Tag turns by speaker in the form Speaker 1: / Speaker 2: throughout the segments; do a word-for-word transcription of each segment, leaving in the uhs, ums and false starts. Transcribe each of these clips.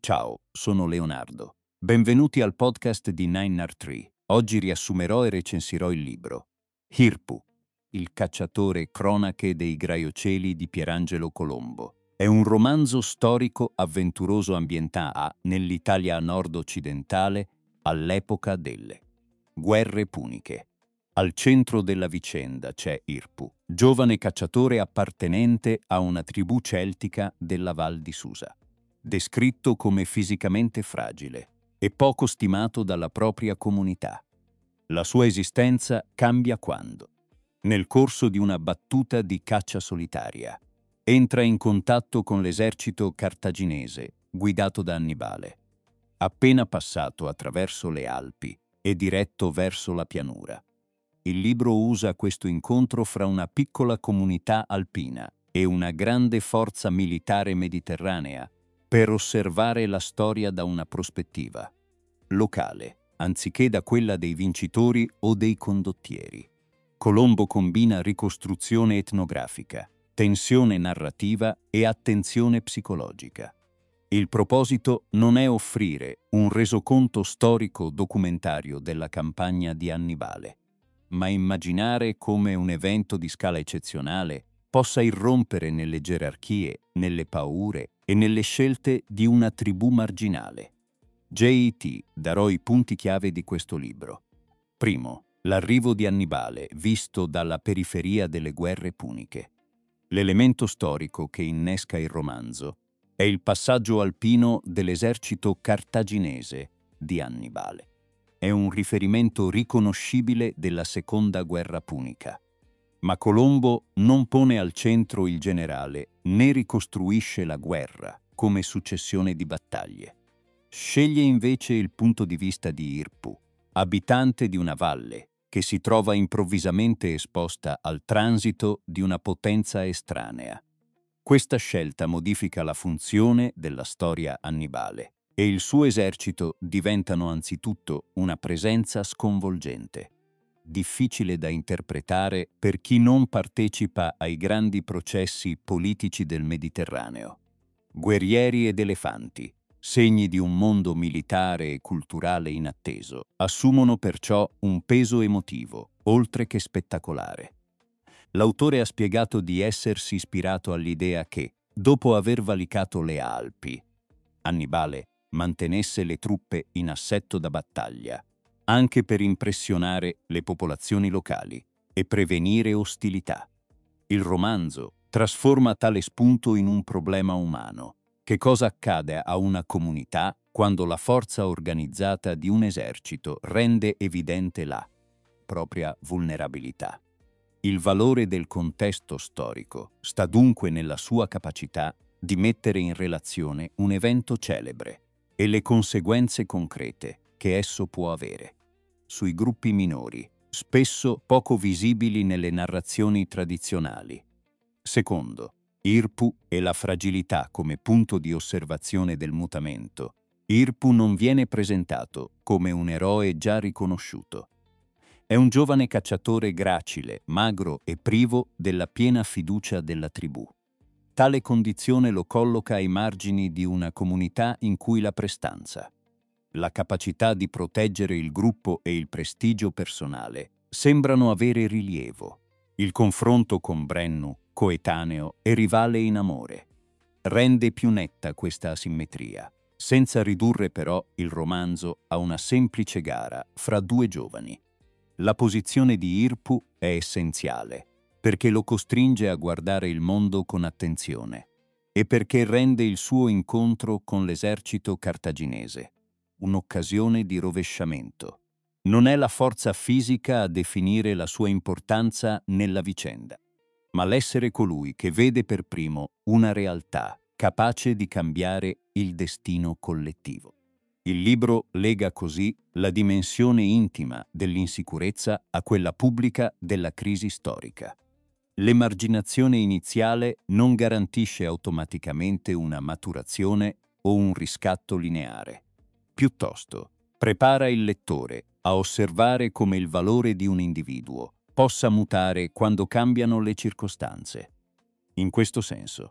Speaker 1: Ciao, sono Leonardo. Benvenuti al podcast di Nine R Tree. Oggi riassumerò e recensirò il libro Hirpu, il cacciatore cronache dei Graiocieli di Pierangelo Colombo. È un romanzo storico avventuroso ambientato nell'Italia nord-occidentale all'epoca delle guerre puniche. Al centro della vicenda c'è Hirpu, giovane cacciatore appartenente a una tribù celtica della Val di Susa, descritto come fisicamente fragile e poco stimato dalla propria comunità. La sua esistenza cambia quando, nel corso di una battuta di caccia solitaria, entra in contatto con l'esercito cartaginese guidato da Annibale. Appena passato attraverso le Alpi e diretto verso la pianura, il libro usa questo incontro fra una piccola comunità alpina e una grande forza militare mediterranea per osservare la storia da una prospettiva locale, anziché da quella dei vincitori o dei condottieri. Colombo combina ricostruzione etnografica, tensione narrativa e attenzione psicologica. Il proposito non è offrire un resoconto storico documentario della campagna di Annibale, ma immaginare come un evento di scala eccezionale possa irrompere nelle gerarchie, nelle paure e nelle scelte di una tribù marginale. J T darò i punti chiave di questo libro. Primo, l'arrivo di Annibale visto dalla periferia delle guerre puniche. L'elemento storico che innesca il romanzo è il passaggio alpino dell'esercito cartaginese di Annibale. È un riferimento riconoscibile della seconda guerra punica. Ma Colombo non pone al centro il generale né ricostruisce la guerra come successione di battaglie. Sceglie invece il punto di vista di Hirpu, abitante di una valle che si trova improvvisamente esposta al transito di una potenza estranea. Questa scelta modifica la funzione della storia annibale e il suo esercito diventano anzitutto una presenza sconvolgente, difficile da interpretare per chi non partecipa ai grandi processi politici del Mediterraneo. Guerrieri ed elefanti, segni di un mondo militare e culturale inatteso, assumono perciò un peso emotivo, oltre che spettacolare. L'autore ha spiegato di essersi ispirato all'idea che, dopo aver valicato le Alpi, Annibale mantenesse le truppe in assetto da battaglia, anche per impressionare le popolazioni locali e prevenire ostilità. Il romanzo trasforma tale spunto in un problema umano. Che cosa accade a una comunità quando la forza organizzata di un esercito rende evidente la propria vulnerabilità? Il valore del contesto storico sta dunque nella sua capacità di mettere in relazione un evento celebre e le conseguenze concrete che esso può avere sui gruppi minori, spesso poco visibili nelle narrazioni tradizionali. Secondo, Hirpu e la fragilità come punto di osservazione del mutamento. Hirpu non viene presentato come un eroe già riconosciuto. È un giovane cacciatore gracile, magro e privo della piena fiducia della tribù. Tale condizione lo colloca ai margini di una comunità in cui la prestanza, la capacità di proteggere il gruppo e il prestigio personale sembrano avere rilievo. Il confronto con Brennu, coetaneo e rivale in amore, rende più netta questa asimmetria, senza ridurre però il romanzo a una semplice gara fra due giovani. La posizione di Hirpu è essenziale, perché lo costringe a guardare il mondo con attenzione e perché rende il suo incontro con l'esercito cartaginese un'occasione di rovesciamento. Non è la forza fisica a definire la sua importanza nella vicenda, ma l'essere colui che vede per primo una realtà capace di cambiare il destino collettivo. Il libro lega così la dimensione intima dell'insicurezza a quella pubblica della crisi storica. L'emarginazione iniziale non garantisce automaticamente una maturazione o un riscatto lineare. Piuttosto, prepara il lettore a osservare come il valore di un individuo possa mutare quando cambiano le circostanze. In questo senso,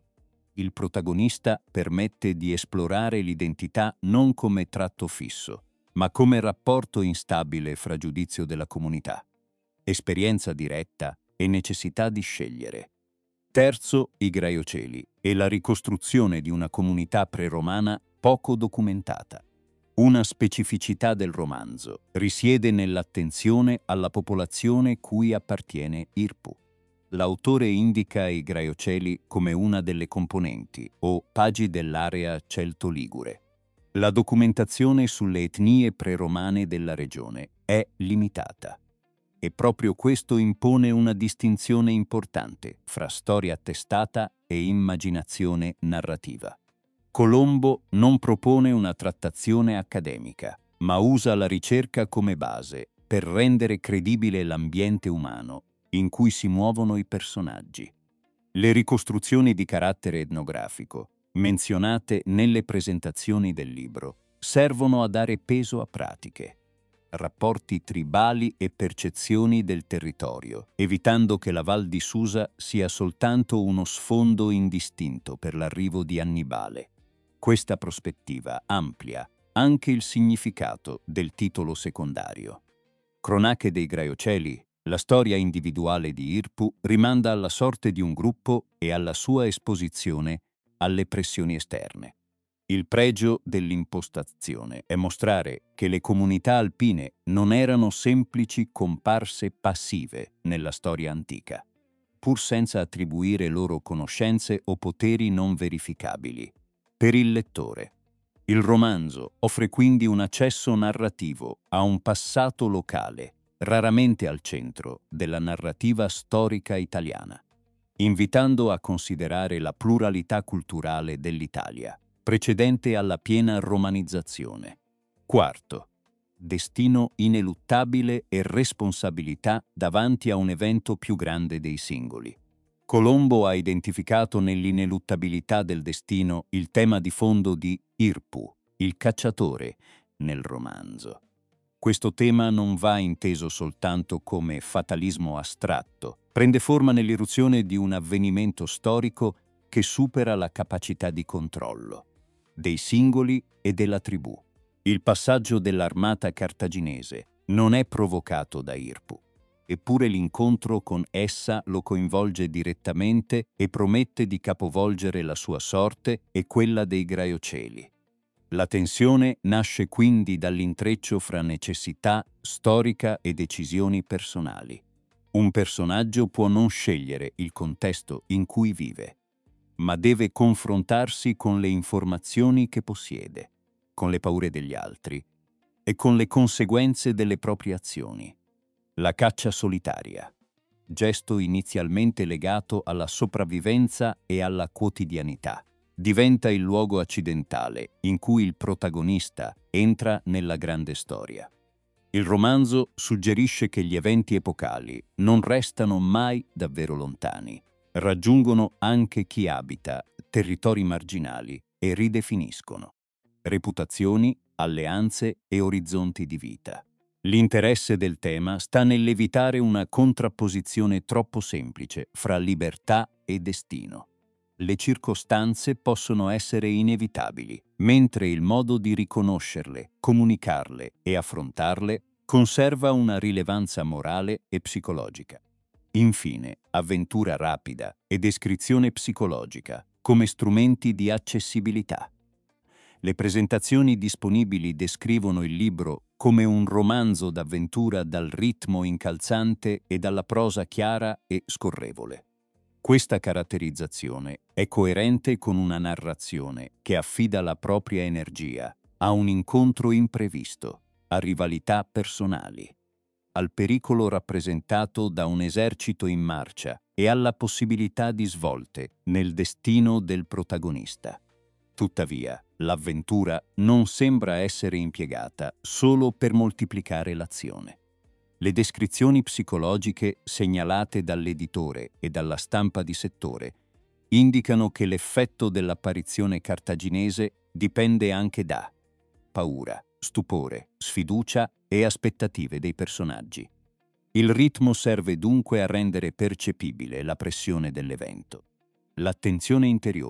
Speaker 1: Il protagonista permette di esplorare l'identità non come tratto fisso, ma come rapporto instabile fra giudizio della comunità, esperienza diretta e necessità di scegliere. Terzo, i Graiocheli e la ricostruzione di una comunità preromana poco documentata. Una specificità del romanzo risiede nell'attenzione alla popolazione cui appartiene Irpu. L'autore indica i Graiocheli come una delle componenti o pagi dell'area celto-ligure. La documentazione sulle etnie preromane della regione è limitata. E proprio questo impone una distinzione importante fra storia attestata e immaginazione narrativa. Colombo non propone una trattazione accademica, ma usa la ricerca come base per rendere credibile l'ambiente umano in cui si muovono i personaggi. Le ricostruzioni di carattere etnografico, menzionate nelle presentazioni del libro, servono a dare peso a pratiche, rapporti tribali e percezioni del territorio, evitando che la Val di Susa sia soltanto uno sfondo indistinto per l'arrivo di Annibale. Questa prospettiva amplia anche il significato del titolo secondario. Cronache dei Graiocheli, la storia individuale di Irpu rimanda alla sorte di un gruppo e alla sua esposizione alle pressioni esterne. Il pregio dell'impostazione è mostrare che le comunità alpine non erano semplici comparse passive nella storia antica, pur senza attribuire loro conoscenze o poteri non verificabili. Per il lettore, il romanzo offre quindi un accesso narrativo a un passato locale, raramente al centro della narrativa storica italiana, invitando a considerare la pluralità culturale dell'Italia, precedente alla piena romanizzazione. Quarto, destino ineluttabile e responsabilità davanti a un evento più grande dei singoli. Colombo ha identificato nell'ineluttabilità del destino il tema di fondo di Irpu, il cacciatore, nel romanzo. Questo tema non va inteso soltanto come fatalismo astratto, prende forma nell'irruzione di un avvenimento storico che supera la capacità di controllo dei singoli e della tribù. Il passaggio dell'armata cartaginese non è provocato da Irpu, eppure l'incontro con essa lo coinvolge direttamente e promette di capovolgere la sua sorte e quella dei Graiocheli. La tensione nasce quindi dall'intreccio fra necessità storica e decisioni personali. Un personaggio può non scegliere il contesto in cui vive, ma deve confrontarsi con le informazioni che possiede, con le paure degli altri e con le conseguenze delle proprie azioni. La caccia solitaria, gesto inizialmente legato alla sopravvivenza e alla quotidianità, diventa il luogo accidentale in cui il protagonista entra nella grande storia. Il romanzo suggerisce che gli eventi epocali non restano mai davvero lontani, raggiungono anche chi abita territori marginali e ridefiniscono reputazioni, alleanze e orizzonti di vita. L'interesse del tema sta nell'evitare una contrapposizione troppo semplice fra libertà e destino. Le circostanze possono essere inevitabili, mentre il modo di riconoscerle, comunicarle e affrontarle conserva una rilevanza morale e psicologica. Infine, avventura rapida e descrizione psicologica come strumenti di accessibilità. Le presentazioni disponibili descrivono il libro come un romanzo d'avventura dal ritmo incalzante e dalla prosa chiara e scorrevole. Questa caratterizzazione è coerente con una narrazione che affida la propria energia a un incontro imprevisto, a rivalità personali, al pericolo rappresentato da un esercito in marcia e alla possibilità di svolte nel destino del protagonista. Tuttavia, l'avventura non sembra essere impiegata solo per moltiplicare l'azione. Le descrizioni psicologiche segnalate dall'editore e dalla stampa di settore indicano che l'effetto dell'apparizione cartaginese dipende anche da paura, stupore, sfiducia e aspettative dei personaggi. Il ritmo serve dunque a rendere percepibile la pressione dell'evento. L'attenzione interiore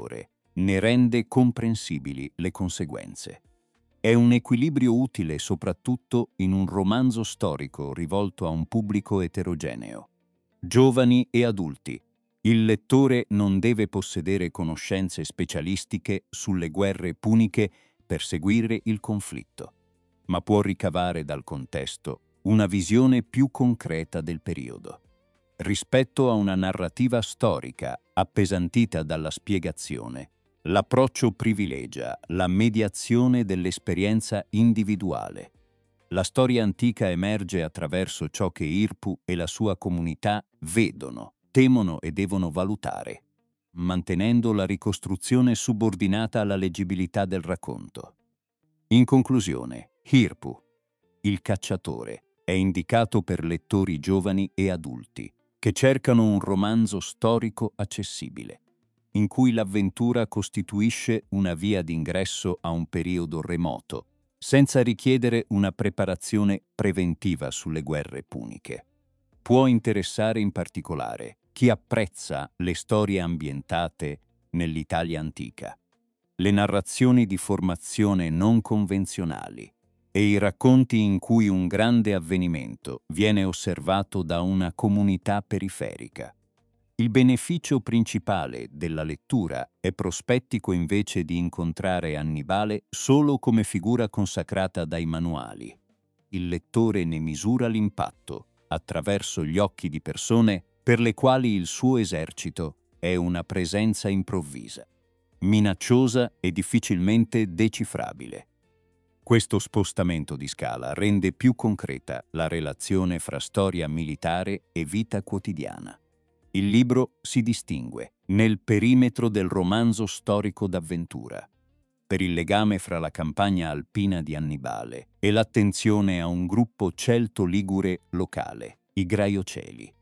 Speaker 1: ne rende comprensibili le conseguenze. È un equilibrio utile soprattutto in un romanzo storico rivolto a un pubblico eterogeneo. Giovani e adulti. Il lettore non deve possedere conoscenze specialistiche sulle guerre puniche per seguire il conflitto, ma può ricavare dal contesto una visione più concreta del periodo. Rispetto a una narrativa storica appesantita dalla spiegazione, l'approccio privilegia la mediazione dell'esperienza individuale. La storia antica emerge attraverso ciò che Irpu e la sua comunità vedono, temono e devono valutare, mantenendo la ricostruzione subordinata alla leggibilità del racconto. In conclusione, Irpu, il cacciatore, è indicato per lettori giovani e adulti che cercano un romanzo storico accessibile, in cui l'avventura costituisce una via d'ingresso a un periodo remoto, senza richiedere una preparazione preventiva sulle guerre puniche. Può interessare in particolare chi apprezza le storie ambientate nell'Italia antica, le narrazioni di formazione non convenzionali e i racconti in cui un grande avvenimento viene osservato da una comunità periferica. Il beneficio principale della lettura è prospettico invece di incontrare Annibale solo come figura consacrata dai manuali. Il lettore ne misura l'impatto attraverso gli occhi di persone per le quali il suo esercito è una presenza improvvisa, minacciosa e difficilmente decifrabile. Questo spostamento di scala rende più concreta la relazione fra storia militare e vita quotidiana. Il libro si distingue nel perimetro del romanzo storico d'avventura, per il legame fra la campagna alpina di Annibale e l'attenzione a un gruppo celto-ligure locale, i Graioceli.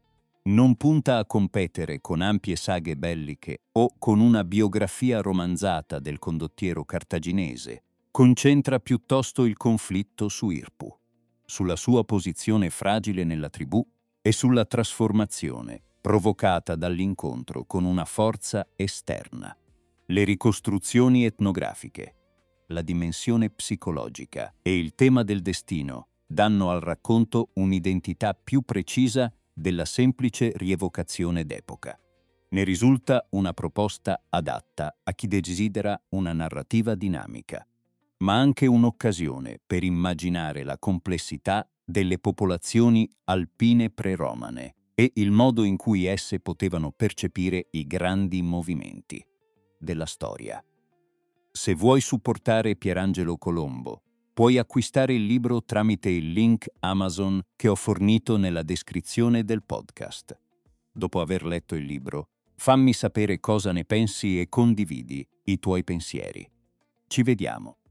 Speaker 1: Non punta a competere con ampie saghe belliche o con una biografia romanzata del condottiero cartaginese, concentra piuttosto il conflitto su Irpu, sulla sua posizione fragile nella tribù e sulla trasformazione provocata dall'incontro con una forza esterna. Le ricostruzioni etnografiche, la dimensione psicologica e il tema del destino danno al racconto un'identità più precisa della semplice rievocazione d'epoca. Ne risulta una proposta adatta a chi desidera una narrativa dinamica, ma anche un'occasione per immaginare la complessità delle popolazioni alpine pre-romane e il modo in cui esse potevano percepire i grandi movimenti della storia. Se vuoi supportare Pierangelo Colombo, puoi acquistare il libro tramite il link Amazon che ho fornito nella descrizione del podcast. Dopo aver letto il libro, fammi sapere cosa ne pensi e condividi i tuoi pensieri. Ci vediamo.